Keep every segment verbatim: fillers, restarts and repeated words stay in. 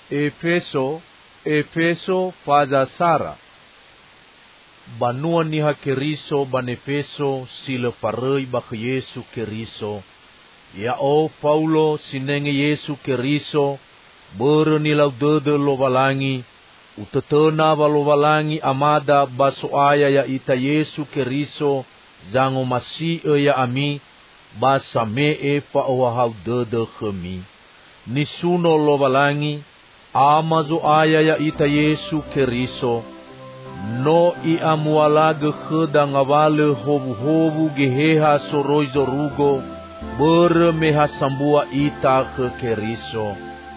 Efeso, Efeso Fazasara. Banua niha Keriso banefeso sila parei bak Yesu Keriso. Ya o Paulo sinenge Yesu Keriso, bere nilau dede lovalangi, utetena balovalangi amada baso aya ya ita Yesu Keriso, zango masi e ya ami, basa me e pa owahau dede kemi. Nisuno lovalangi, amazo aya ya ita Yesu Keriso, no i amualaga kheda ngawale hobu-hobu geheha soroi zorugo, bere meha sambua ita ke Keriso.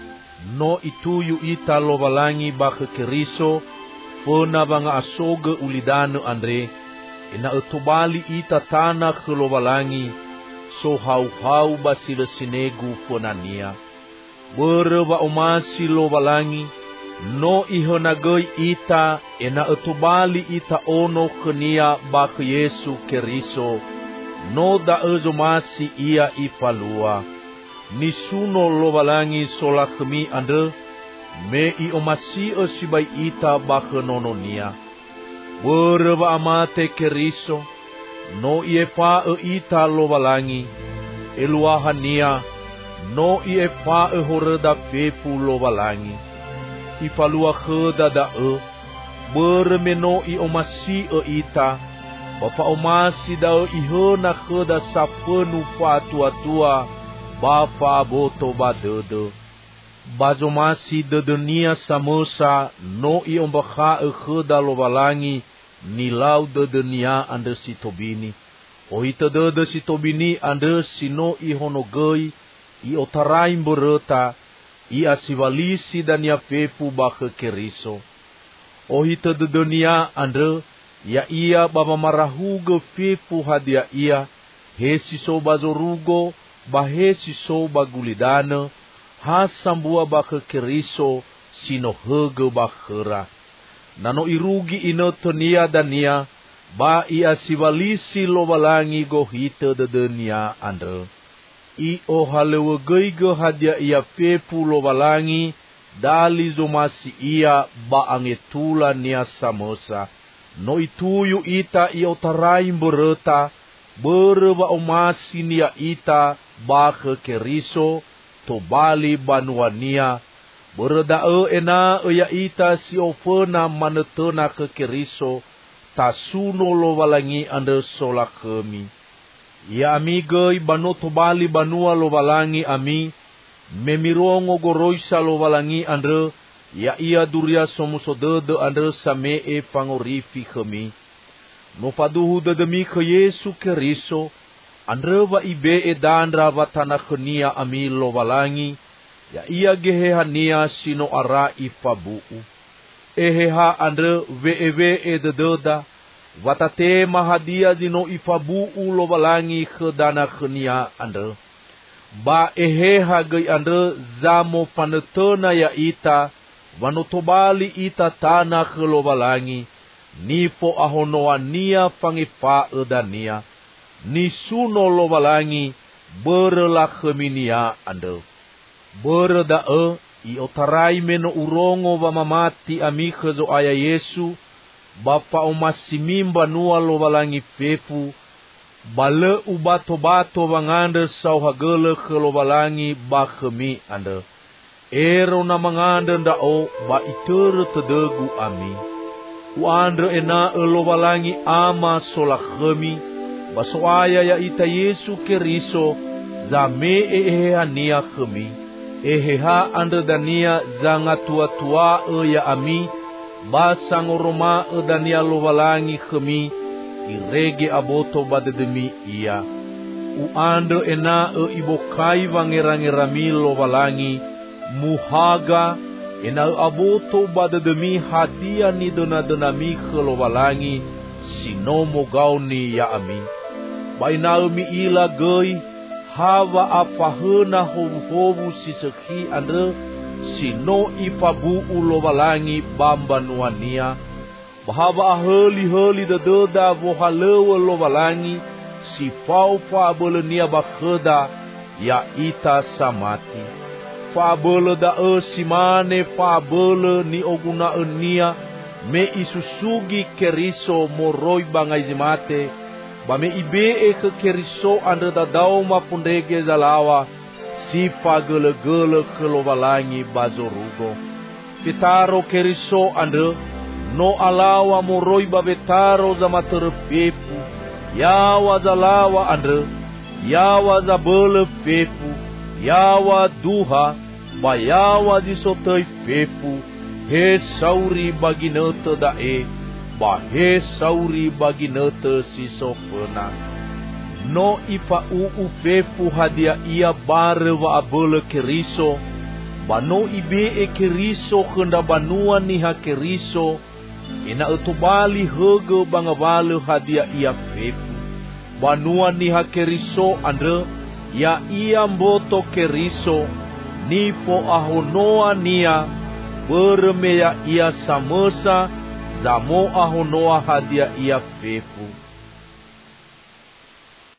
No ituyu ita lovalangi ba ke Keriso, pena banga asoge ulidane andre, ina etobali ita tanah ke lovalangi, so hau-hau basile sinegu ponania. Bere ba umasi lovalangi, no ihonagoi ita ena etobali ita ono kenia ba ke Yesu Keriso, no da ezomasi ia ipalua. Nisuno lovalangi sola kemi ande, me i omasi esibai ita ba ke nononia. Bere ba amate Keriso, no iepa e ita lovalangi, eluahania, no iepa e horeda pepu lovalangi. Ipalua kheda da e, bere meno i omasi e ita, bapa omasi da e ihona kheda sapenu pa tua-tua, bapa boto badede. Bazomasi de dunia samosa, no i ombakha e kheda lovalangi, nilau de dunia ande sitobini. O ita de de sitobini ande sino i honogei, i otaraim bereta, i asivalisi dan ya pepu bake Keriso. O hita de dunia ande, ya ia baba marahuge pepu hadia ia, hesi so bazorugo, bahesi so bagulidane, hasambua bake Keriso, sino hege bakera. Nano irugi ino tonia dania, ba i asivalisi lovalangi go hita de dunia ande. I o halewe geiga hadia ia pepu lovalangi, dali zomasi ia ba angetula nia samosa. No ituyu ita i otaraim bereta, bere ba omasi nia ita ba ke Keriso, to bali banuania, bereda e ena e ya ita si ofena manetena ke Keriso, tasuno lovalangi ande sola kemi. Ya amigoi banoto bali banua lovalangi ami, memirongo goroisa lovalangi andre, ya ia duria somusodede andre same e pangorifi kemi. No paduhu dedemi ke Yesu Keriso, andre va ibe e dandra vatana kenia ami lovalangi, ya ia gehehania sino ara ifabuu. Eheha andre ve-ve e dededa, watate mahadia zino ifabu ulo balangi khedana khenia ande. Ba eheha gai ande zamo panetena ya ita, wanotobali ita tanah khelo balangi, nipo ahonoania fangipa edania, nisuno lo balangi, berela kheminia ande. Bereda e, i otarai meno urongo vamamati amikhezo aya Yesu, bapa omasimimba nua lovalangi pepu, bale ubato-bato vangande sau hagele ke lovalangi ba kemi ande. Ero na mangande nda o ba itere tedegu ami. Uandre ena e lovalangi ama sola kemi, baso aya ya ita Yesu Keriso, zame e ehehania kemi. Eheha ande dania zanga tua-tua e ya ami, basang oroma edania lovalangi kemi, irege aboto badedemi ia. Uando ena e ibokai vangerangerami lovalangi, muhaga, ena e aboto badedemi hadia ni dona-donami ke lovalangi, sinomo gauni ya ami. Baina mi ila gei, hava afahena hovu-hovu siseki andre, sino ifabu ulovalangi bamba nuania, bahava aheli-heli dededa vohalewe lovalangi, si fau fa bolenia bakheda ya ita samati. faabele dae simane faabele ni oguna enia me isusugi keriso moroi bangai zimate ba me ibe ke keriso andre dadau mapundege zalawa si fagele-gele kelovalangi bazorugo fitaro keriso andre no alawa moroi babetaro zamatere pepu yawa zalawa andre yawa zabele pepu yawa duha bayawa disotei pepu he sauri bagi nete dae ba he sauri bagi nete si sopena no ifa uu pepu hadia ia bare wa abele keriso ba no ibe e keriso kenda banua ni ha keriso ina utubali hege bangavale hadia ia pepu banua ni ha keriso andre ya ia mboto keriso nipo ahonoa nia beremea ia samosa zamo ahonoa hadia ia pepu